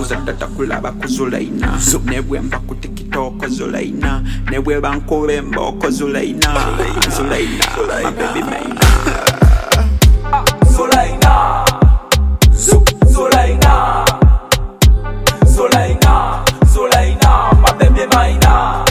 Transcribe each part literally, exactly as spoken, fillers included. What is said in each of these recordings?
Ndoza data kulaba kuzulaina Nebwe mba kutikitoko zulaina Nebwe bankure mboko zulaina Zulaina, my baby maina Zulaina Zulaina Zulaina Zulaina, my baby maina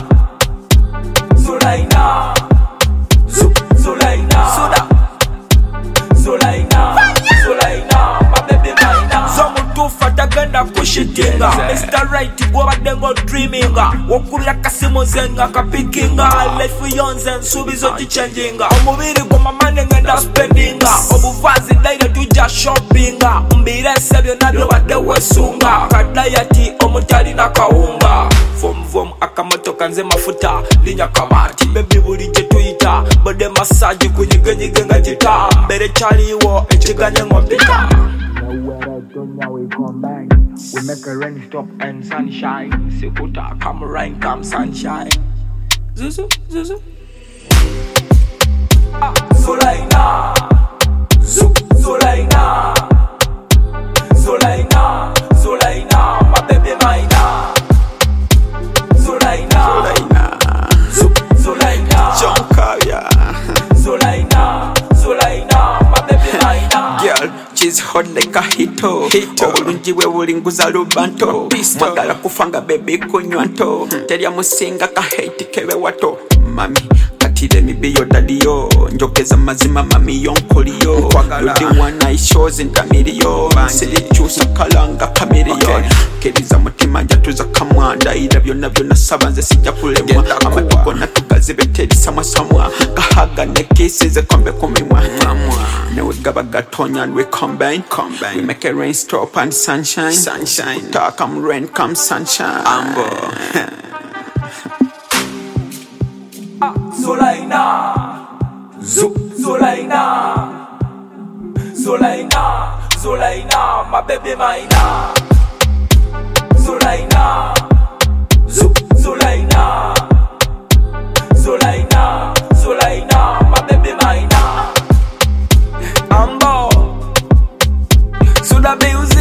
Zulaina Zulaina Suda Zulaina Zulaina, my baby maina Zomutufa tagenda kushitinga Mister Right gwa badengo dreaminga Wokulya kasimu zenga kapikinga Life yonze nsubizo tichanginga Omubiri gwa mamane ngenda spendinga Obuvazi daire tuja shoppinga Mbire sebyo nabyo bade wesunga Kadayati omutali na kaunga Vom vom akamotoka nze mafuta Linya kabati baby buli jetuita Bode masaji kunyigenyige nga jita Mbere chaliwo echiganye ngopita Nowhere don't now we come back. We make a rain stop and sunshine. Sikuta come rain come sunshine Zuzu Zuzu ah, Zulaina Zulaina Zulaina Zulaina, my baby maina Zulaina Zulaina Jonkaria Zulaina Zulaina, my baby maina Girl, she's hot like a hito Obulungi we bulinguza lubanto Mwagala kufanga baby kunywanto Terya musinga ka hate kebe wato Mami, katire mi be your daddy yo Njokeza mazima mami yonkoli yo Ludi one night shows in Tamilio Sili chusa kalanga kamilio Keriza mutima njatuza kamwanda Ira byonna byonna sabanze sijja kulemwa Amatuko natugaze beteri samwa samwa Kahaga ne kisses kombe kumimwa Newe gaba gatonya and we combine Combine We make a rain stop and sunshine Sunshine Talk come rain come sunshine Ambo Zulaina Zulaina Zulaina Zulaina, my baby maina Zulaina Zulaina Zulaina Zulaina, my baby maina Ambo Suda music